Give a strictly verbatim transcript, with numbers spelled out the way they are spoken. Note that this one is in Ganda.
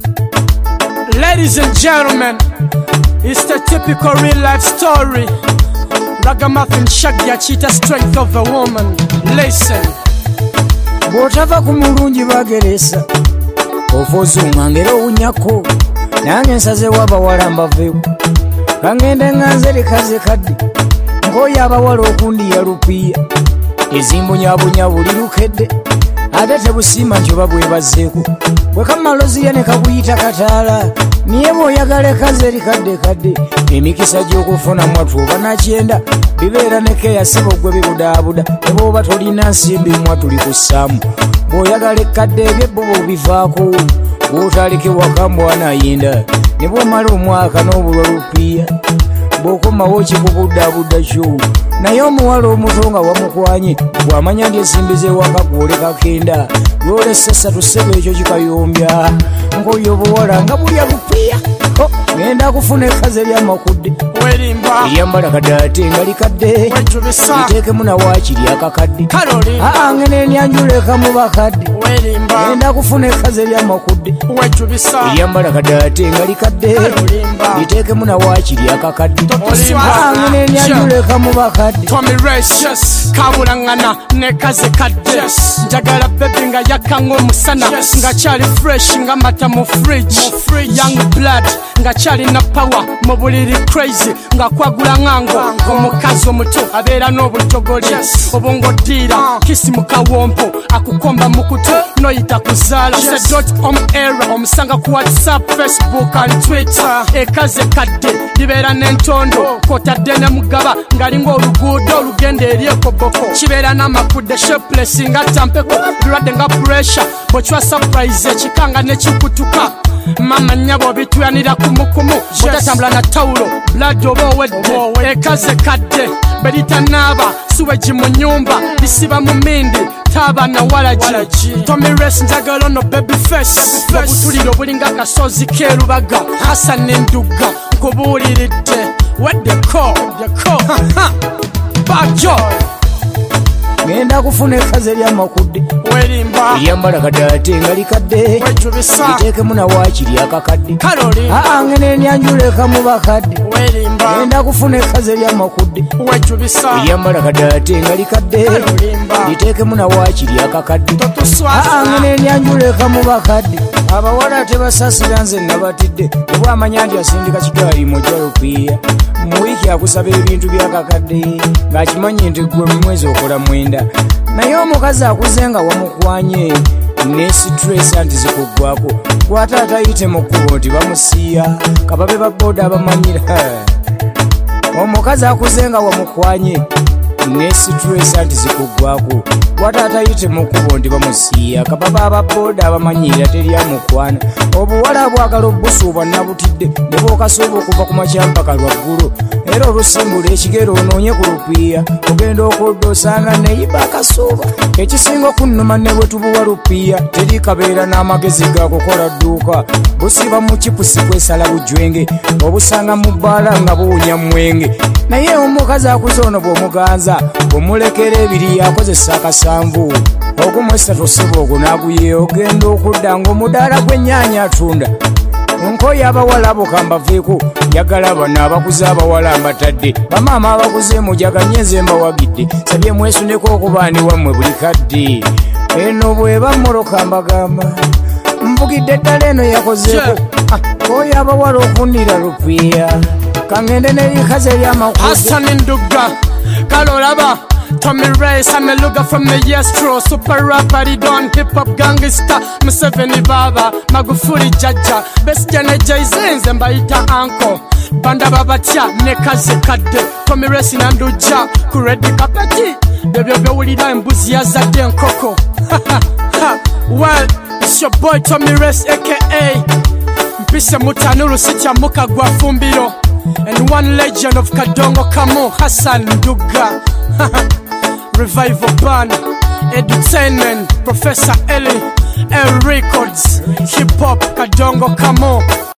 Ladies and gentlemen, it's the typical real life story. Ragamuffin Shaggy cheetah strength of a woman. Listen. Bw'otava ku mulungi bageresa ofozunga ngero unyako nange nsazewo abawala mbaveeko kangende nganze likaze kadde ngoyo abawala okundi ya lupiya ezimbunyabunya buli lukedde ate tebusiima njoba bwebazeeko bwe kamalozi ye ne kakuyita kataala niye bw'oyagala ekaze likadde kadde emikisa gy'okufuna mwatu oba nakyenda bibeera ne keyasiba ogwe bibudaabuda ne bw'oba tolina nsimbi mwatu likussaamu bw'oyagala ekkadde ebyebbo bw'obivaako bw'otaalike waka mbwanayinda ne bw'omala omwaka n'obulwa lupiya bw'okomawo kikubudaabuda kyo naye omuwala omuto nga wamukwanye bw'amanya ndi ensimbi z'ewaka gw'oleka kenda lw'olesa ssatu ssebo ekyo kikayombya ng'oyo obuwala nga bulya lupiya ngenda kufuna ekaze ery'amakudde eryambala kadaate nga likadde liteekemu nawaakiri akakadde aa ngene nyanjuleka mu bakadde ngenda kufuna ekaze ery'amakudde eryambala kadaate nga likadde liteekemu nawaakiri akakadde aa ngene nyanjuleka mu bakadde kabulangana nekaze kadde njagala bebi nga yakanga omusana nga kyali fresh nga mata mu fridge young blood nga kyali na power mu buliri crazy nga kwagula ngango omukazi omuto abeera n'obutogoli obongo dira kisi mu kawompo akukomba mu kutu noyita kuzaala dot om era omusanga ku WhatsApp, Facebook and Twitter ekaze kadde libeera n'entondo kotadde ne mugaba ngalinga oluguudo olugenda eri ekoboko kibeera n'amakudde shapeless nga tampeko lulwadde nga pressure bw'okiwa surprise ekikanga ne kikutuka mama nyabo bitwanira kumukumu otatambula na tawulo blood oba owedde ekaze kadde beritanaba suweji mu nyumba lisiba mu mindi taba na walaji Tommy Rest njagala no baby face obutuliro bulinga kasozi kerubaga Hassan Nduga nkubuuliridde wedde ko ko bajo ngenda kufuna ekaze ery'amakudde eryambala kadaate nga likadde liteekemu nawaakiri akakadde aa ngene nyanjuleka mu bakadde ngenda kufuna ekaze ery'amakudde eryambala kadaate nga likadde liteekemu nawaakiri akakadde aa ngene nyanjuleka mu bakadde abawala tebasasira nze nabatidde nebwamanya nti asindika kigaali mojja lupiya mu wiiki akusaba ebintu byakakadde ng'akimanyi nti gwe mu mwezi okola mwenda naye omukazi akuze nga wamukwanye ne sitresa nti zikuggwako kwataata ayite mu kkubo nti bamusiiya kababe ba booda abamanyira omukazi akuze nga wamukwanye ne sitresa nti zikuggwako kwataata ayite mu kkubo nti bamusiiya kababa ababooda abamanyira teryamukwana obuwala bwagala obusuuba nabutidde ne bwokasuuba okuva ku makyambaka lwaggulu era olusimbula ekigero onoonye ku lupiya ogenda okudda osanga neyiba akasuuba ekisinga okunnuma ne bwe tubuwa lupiya teri kabeera n'amagezi gakukola dduuka busiba mu kipusi kwesala bujwenge obusanga mu bbaala nga buwunya mwenge naye omukazi akuze ono bw'omuganza bw'omulekera ebiri yakozesa akasanvu ogumwesatu osiba ogwo n'aguye ogenda okudda ng'omudaala gw'ennyaanya atunda nkoyo abawala bukambaveeko njagala bano abakuze abawala mbatadde bamaama abakuze mujaganye nze mbawagidde sabye mwesundeko okubaani wammwe buli kadde eno bweba mmoloka mbagamba nvugidde ddala eno yakozeeko nkoyo abawala okunnira lupiya kangende n'erikaze ery'amakudde Hassan Nduga kale olaba Tommy Rest I'm a looker from the Yestro super rapper don hip hop gangster Museveni baba Magufuli jaja best jane Jay-Z mbayita uncle banda babatya nekaze kadde Tommy Rest nanduja ku red carpet bebyo bewulira embuzi yazadde enkoko well it's your boy Tommy Rest aka mpise mutanuru sitya mukagwa fumbiro and one legend of Kadongo Kamo Hassan Nduga Revival Band Entertainment Professor Ellie L Records Hip Hop Kadongo Kamo